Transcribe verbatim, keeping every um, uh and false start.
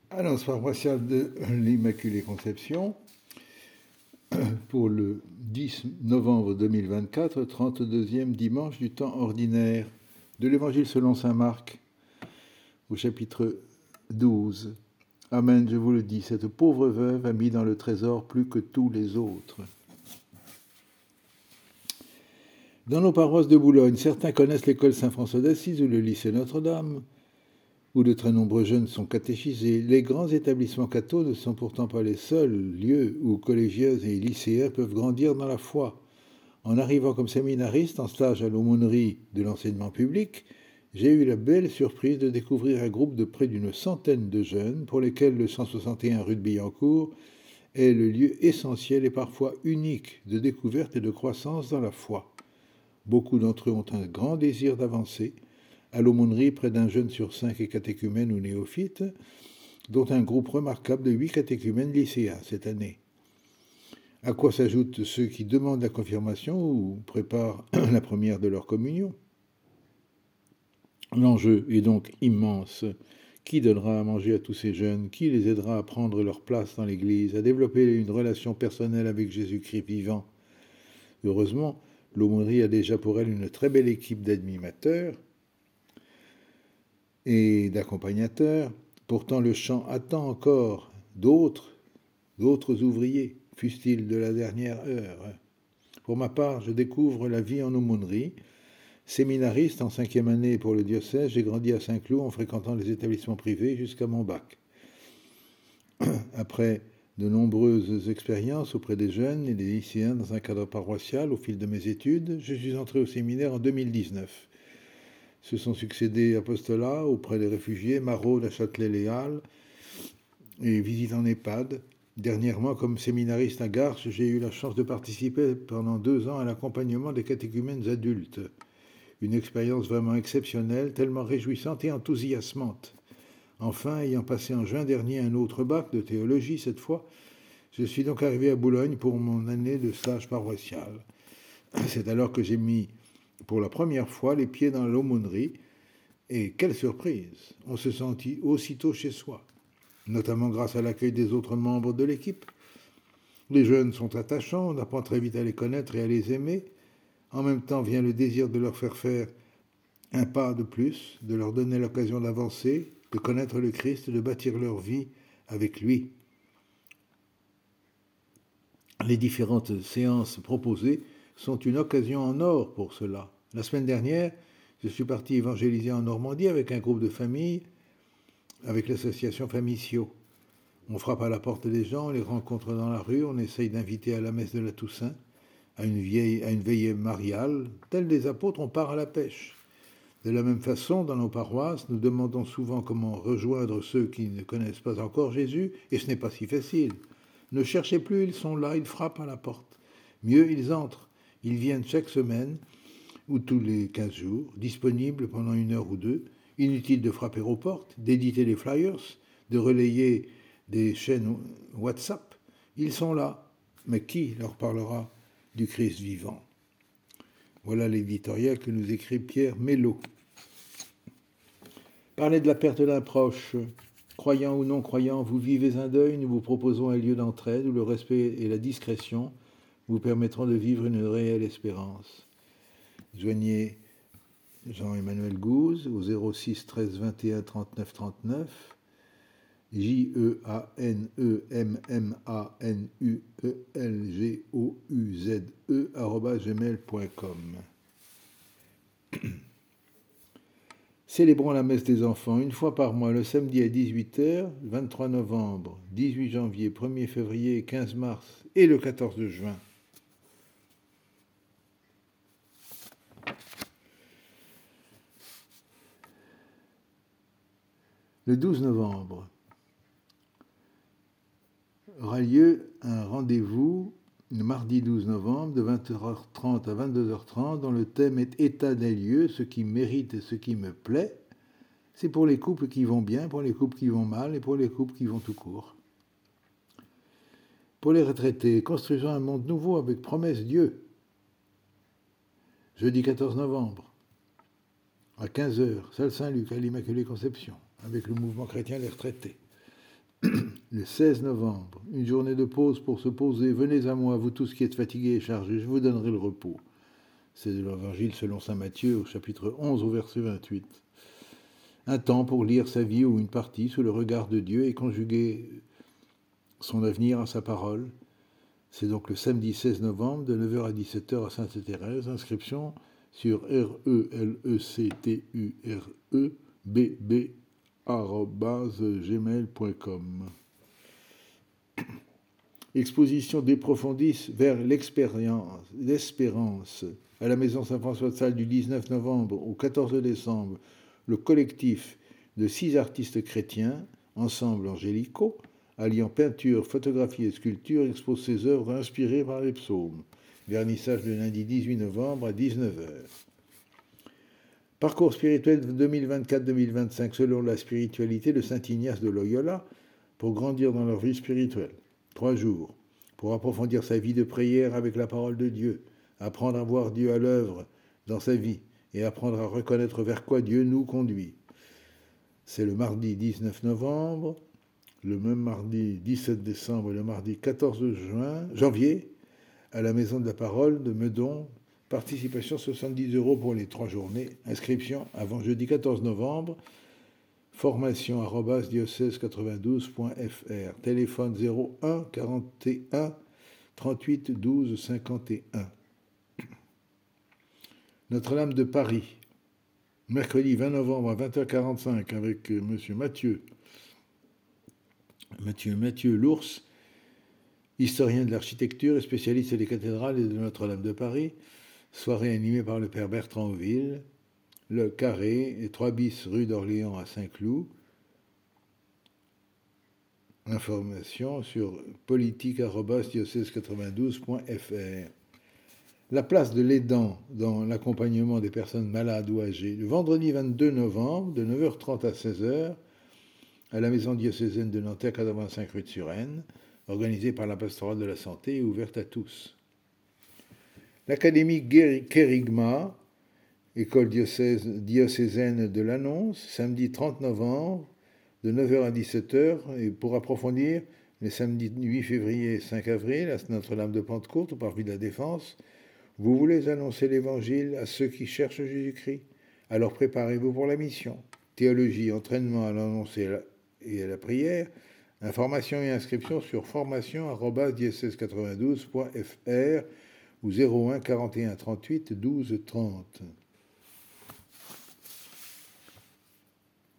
Annonce paroissiale de l'Immaculée Conception pour le dix novembre deux mille vingt-quatre, trente-deuxième dimanche du temps ordinaire, de l'Évangile selon saint Marc, au chapitre douze. Amen, je vous le dis, cette pauvre veuve a mis dans le trésor plus que tous les autres. Dans nos paroisses de Boulogne, certains connaissent l'école Saint-François d'Assise ou le lycée Notre-Dame, où de très nombreux jeunes sont catéchisés. Les grands établissements cathos ne sont pourtant pas les seuls lieux où collégieuses et lycéens peuvent grandir dans la foi. En arrivant comme séminariste en stage à l'aumônerie de l'enseignement public, j'ai eu la belle surprise de découvrir un groupe de près d'une centaine de jeunes pour lesquels le cent soixante et un rue de Billancourt est le lieu essentiel et parfois unique de découverte et de croissance dans la foi. Beaucoup d'entre eux ont un grand désir d'avancer. À l'aumônerie, près d'un jeune sur cinq est catéchumène ou néophyte, dont un groupe remarquable de huit catéchumènes lycéens cette année. À quoi s'ajoutent ceux qui demandent la confirmation ou préparent la première de leur communion. L'enjeu est donc immense. Qui donnera à manger à tous ces jeunes? Qui les aidera à prendre leur place dans l'Église, à développer une relation personnelle avec Jésus-Christ vivant? Heureusement, l'aumônerie a déjà pour elle une très belle équipe d'animateurs et d'accompagnateurs. Pourtant, le champ attend encore d'autres, d'autres ouvriers, fussent-ils de la dernière heure. Pour ma part, je découvre la vie en aumônerie. Séminariste en cinquième année pour le diocèse, j'ai grandi à Saint-Cloud en fréquentant les établissements privés jusqu'à mon bac. Après de nombreuses expériences auprès des jeunes et des lycéens dans un cadre paroissial au fil de mes études, je suis entré au séminaire en deux mille dix-neuf. Se sont succédés apostolats auprès des réfugiés, maraudes à Châtelet-Léal et visites en EHPAD. Dernièrement, comme séminariste à Garches, j'ai eu la chance de participer pendant deux ans à l'accompagnement des catéchumènes adultes. Une expérience vraiment exceptionnelle, tellement réjouissante et enthousiasmante. Enfin, ayant passé en juin dernier un autre bac de théologie cette fois, je suis donc arrivé à Boulogne pour mon année de stage paroissial. C'est alors que j'ai mis pour la première fois les pieds dans l'aumônerie, et quelle surprise! On se sentit aussitôt chez soi, notamment grâce à l'accueil des autres membres de l'équipe. Les jeunes sont attachants, on apprend très vite à les connaître et à les aimer. En même temps vient le désir de leur faire faire un pas de plus, de leur donner l'occasion d'avancer, de connaître le Christ, de bâtir leur vie avec lui. Les différentes séances proposées sont une occasion en or pour cela. La semaine dernière, je suis parti évangéliser en Normandie avec un groupe de familles, avec l'association Famissio. On frappe à la porte des gens, on les rencontre dans la rue, on essaye d'inviter à la messe de la Toussaint, à une, vieille, à une veillée mariale. Tels des apôtres, on part à la pêche. De la même façon, dans nos paroisses, nous demandons souvent comment rejoindre ceux qui ne connaissent pas encore Jésus, et ce n'est pas si facile. Ne cherchez plus, ils sont là, ils frappent à la porte. Mieux, ils entrent. Ils viennent chaque semaine ou tous les quinze jours, disponibles pendant une heure ou deux. Inutile de frapper aux portes, d'éditer les flyers, de relayer des chaînes WhatsApp. Ils sont là. Mais qui leur parlera du Christ vivant? Voilà l'éditorial que nous écrit Pierre Mello. Parlez de la perte d'un proche. Croyant ou non croyant, vous vivez un deuil, nous vous proposons un lieu d'entraide où le respect et la discrétion vous permettront de vivre une réelle espérance. Joignez Jean-Emmanuel Gouze au zéro six treize vingt et un trente-neuf trente-neuf, J E A N E M M A N U E L G O U Z E arobase gmail point com. Célébrons la messe des enfants une fois par mois, le samedi à dix-huit heures, vingt-trois novembre, dix-huit janvier, premier février, quinze mars et le quatorze juin. Le douze novembre aura lieu un rendez-vous le mardi douze novembre de vingt heures trente à vingt-deux heures trente dont le thème est état des lieux, ce qui mérite et ce qui me plaît. C'est pour les couples qui vont bien, pour les couples qui vont mal et pour les couples qui vont tout court. Pour les retraités, construisons un monde nouveau avec promesse Dieu. Jeudi quatorze novembre à quinze heures, salle Saint-Luc à l'Immaculée Conception, avec le mouvement chrétien Les Retraités. Le seize novembre, une journée de pause pour se poser. Venez à moi, vous tous qui êtes fatigués et chargés, je vous donnerai le repos. C'est de l'Évangile selon saint Matthieu au chapitre onze au verset vingt-huit. Un temps pour lire sa vie ou une partie sous le regard de Dieu et conjuguer son avenir à sa parole. C'est donc le samedi seize novembre de neuf heures à dix-sept heures à Sainte-Thérèse. Inscription sur r e l e c t u r e b b arobase gmail point com. Exposition d'Eprofondis vers l'expérience, l'espérance à la maison Saint-François de Sales du dix-neuf novembre au quatorze décembre. Le collectif de six artistes chrétiens, Ensemble Angélico, alliant peinture, photographie et sculpture, expose ses œuvres inspirées par les psaumes. Vernissage le lundi dix-huit novembre à dix-neuf heures. Parcours spirituel deux mille vingt-quatre deux mille vingt-cinq selon la spiritualité de Saint Ignace de Loyola pour grandir dans leur vie spirituelle. Trois jours pour approfondir sa vie de prière avec la parole de Dieu, apprendre à voir Dieu à l'œuvre dans sa vie et apprendre à reconnaître vers quoi Dieu nous conduit. C'est le mardi dix-neuf novembre, le même mardi dix-sept décembre et le mardi quatorze juin, janvier, à la Maison de la Parole de Meudon. Participation soixante-dix euros pour les trois journées. Inscription avant jeudi quatorze novembre. Formation arobase diocèse quatre-vingt-douze point f r. Téléphone zéro un quarante et un trente-huit douze cinquante et un. Notre-Dame de Paris. Mercredi vingt novembre à vingt heures quarante-cinq avec M. Mathieu. Mathieu, Mathieu Lours, historien de l'architecture et spécialiste des cathédrales et de Notre-Dame de Paris. Soirée animée par le père Bertrand Auville. Le Carré et trois bis rue d'Orléans à Saint-Cloud. Information sur politique arobase diocèse quatre-vingt-douze point f r. La place de l'aidant dans l'accompagnement des personnes malades ou âgées. Le vendredi vingt-deux novembre de neuf heures trente à seize heures à la maison diocésaine de Nanterre quatre-vingt-cinq rue de Suresnes, organisée par la pastorale de la santé et ouverte à tous. L'académie Kérigma, école diocèse, diocésaine de l'Annonce, samedi trente novembre, de neuf heures à dix-sept heures, et pour approfondir, les samedis huit février et cinq avril, à Notre-Dame de Pentecôte, au Parvis de la Défense, vous voulez annoncer l'Évangile à ceux qui cherchent Jésus-Christ. Alors préparez-vous pour la mission. Théologie, entraînement à l'annoncer et à la prière. Information et inscription sur formation arobase diocèse quatre-vingt-douze point f r ou zéro un quarante et un trente-huit douze trente.